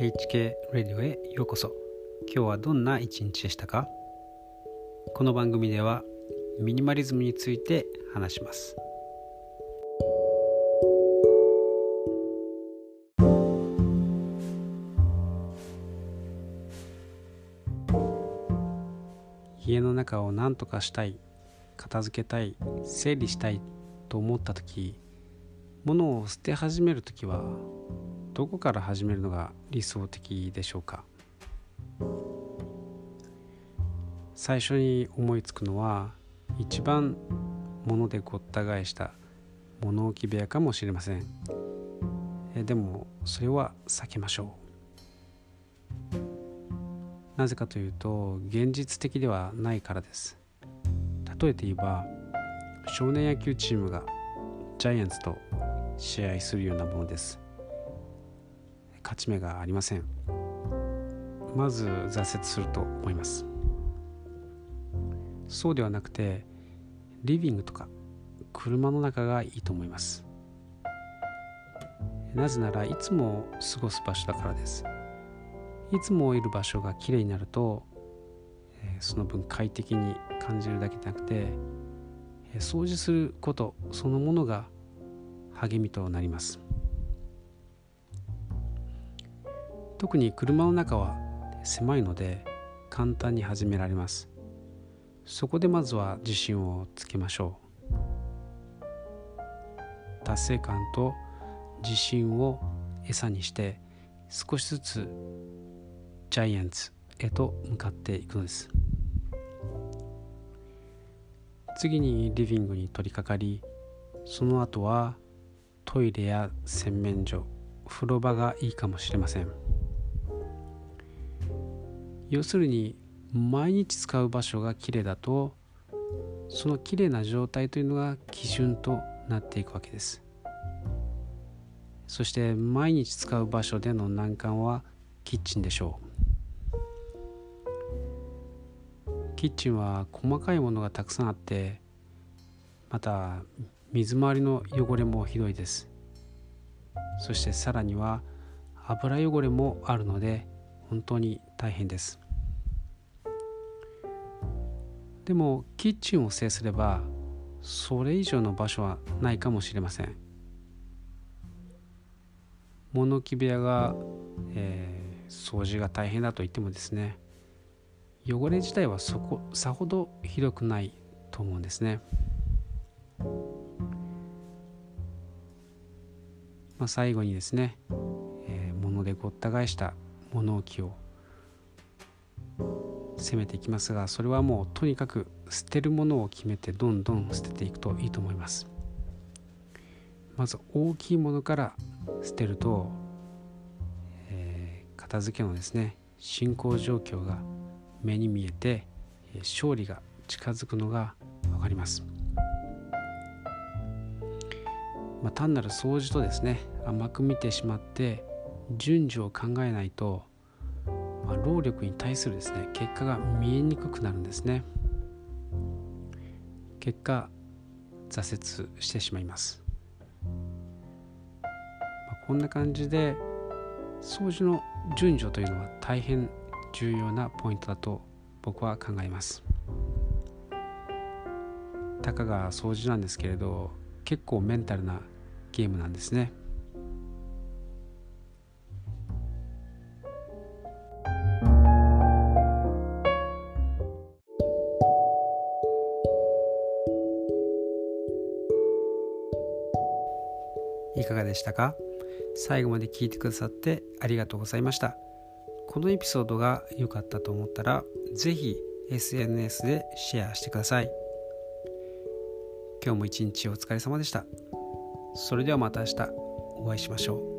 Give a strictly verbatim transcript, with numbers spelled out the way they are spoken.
エイチケー レディオへようこそ。今日はどんな一日でしたか？この番組ではミニマリズムについて話します。家の中を何とかしたい、片付けたい、整理したいと思ったとき、物を捨て始めるときはどこから始めるのが理想的でしょうか？最初に思いつくのは一番物でごった返した物置部屋かもしれません。えでもそれは避けましょう。なぜかというと現実的ではないからです。例えて言えば少年野球チームがジャイアンツと試合するようなものです。勝ち目がありません。まず挫折すると思います。そうではなくてリビングとか車の中がいいと思います。なぜならいつも過ごす場所だからです。いつもいる場所がきれいになるとその分快適に感じるだけでなくて掃除することそのものが励みとなります。特に車の中は狭いので簡単に始められます。そこでまずは自信をつけましょう。達成感と自信を餌にして少しずつジャイアンツへと向かっていくのです。次にリビングに取り掛かり、その後はトイレや洗面所、風呂場がいいかもしれません。要するに毎日使う場所がきれいだと、そのきれいな状態というのが基準となっていくわけです。そして毎日使う場所での難関はキッチンでしょう。キッチンは細かいものがたくさんあって、また水回りの汚れもひどいです。そしてさらには油汚れもあるので本当に大変です。でもキッチンを制すればそれ以上の場所はないかもしれません。物置部屋が、えー、掃除が大変だと言ってもですね、汚れ自体はそこさほどひどくないと思うんですね。まあ、最後にですね、えー、物でごった返した物置を攻めていきますが、それはもうとにかく捨てるものを決めてどんどん捨てていくといいと思います。まず大きいものから捨てると、えー、片付けのですね進行状況が目に見えて勝利が近づくのがわかります。まあ、単なる掃除とですね甘く見てしまって順序を考えないと、まあ、労力に対するですね結果が見えにくくなるんですね。結果挫折してしまいます。まあ、こんな感じで掃除の順序というのは大変重要なポイントだと僕は考えます。たかが掃除なんですけれど、結構メンタルなゲームなんですね。いかがでしたか？最後まで聞いてくださってありがとうございました。このエピソードが良かったと思ったら、ぜひ エスエヌエス でシェアしてください。今日も一日お疲れ様でした。それではまた明日お会いしましょう。